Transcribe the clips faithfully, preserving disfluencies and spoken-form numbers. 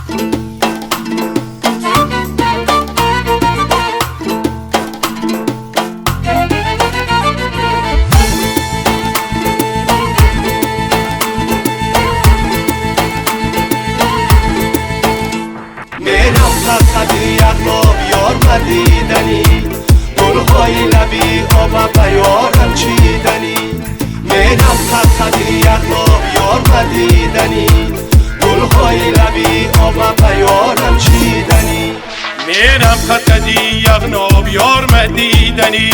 یغناب یار مدیدنی گلهای لبی آب بیارم چیدنی میرم خطی یغناب یار مدیدنی گلهای لبی آب بیارم چیدنی میرم خطی یغناب یار مدیدنی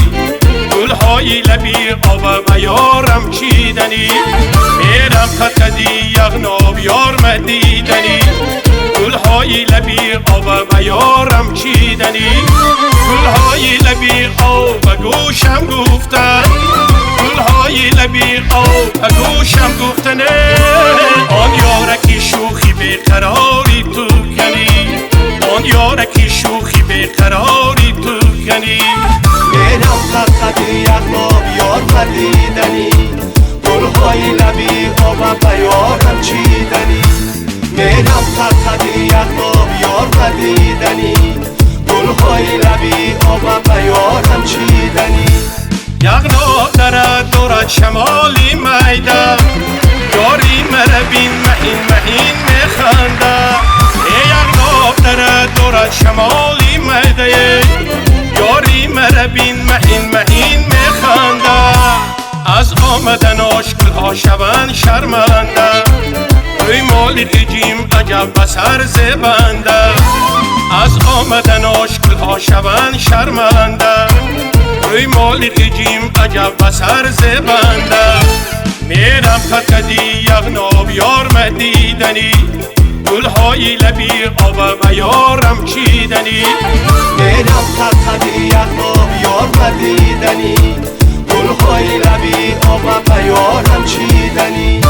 گلهای لبی آب بیارم چیدنی میرم خطی یغناب یار مدیدنی گلهای لبی آب بیارم چیدنی گلهای لبی آب گوشم گفتن گلهای لبی آب گوشم گفتن آن یارکی شوخی بیقراری تو کنی آن یارکی شوخی بیقراری تو کنی میرم خطی یغناب یار مدیدنی گلهای لبی آب بیارم چیدنی میرم خطی یغناب یار مدیدنی گلهای لبی آب بیارم چیدنی یغناب درد دارد شمالی میده یاری مرا بین مهین مهین میخنده ای یغناب درد دارد شمالی میده یاری مرا بین مهین مهین میخنده از آمدناش گلها شوند شرمنده روی مالی دیجیم عجب بسر زبنده از آمدناش گلها شوند شرمنده روی مالی دیجیم عجب بسر زبنده میرم خطی یغناب یار مدیدنی گلهای لبی آب بیارم چیدنی میرم خطی یغناب یار مدیدنی گلهای لبی آب بیارم چیدنی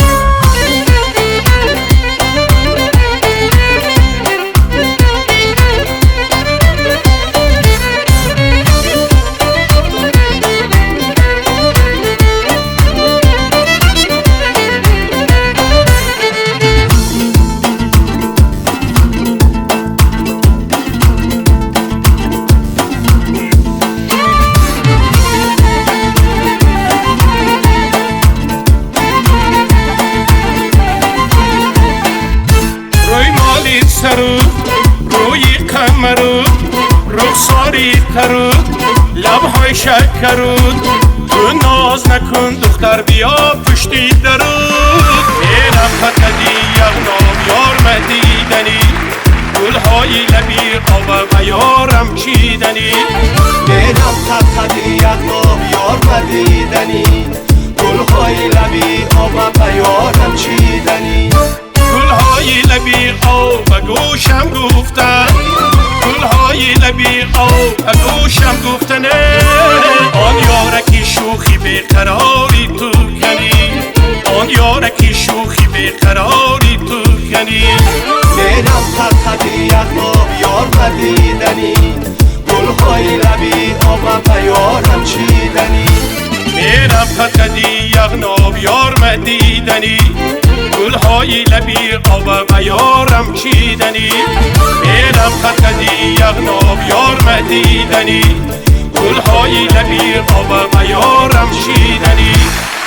روی قمرود رخساری ترود لبهای شکرود تو ناز نکن دختر بیا پشتی درود میرم خطی یغناب یار مدیدنی گلهای لبی آب بیارم چیدنی میرم خطی یغناب یار مدیدنی گلهای لبی آب بیارم چیدنی گلهای لبی آب گوشم گفتن گلهای لبی آب گوشم گفتن آن یارکی شوخی بیقراری تو کنی آن یارکی شوخی بیقراری تو کنی میرم خطی یغناب یار مدیدنی گلهای لبی آب بیارم چیدنی میرم خطی یغناب یار مدیدنی گلهای لبی آب بیارم چیدنی میرم خطی یغناب یار مدیدنی گلهای لبی آب بیارم چیدنی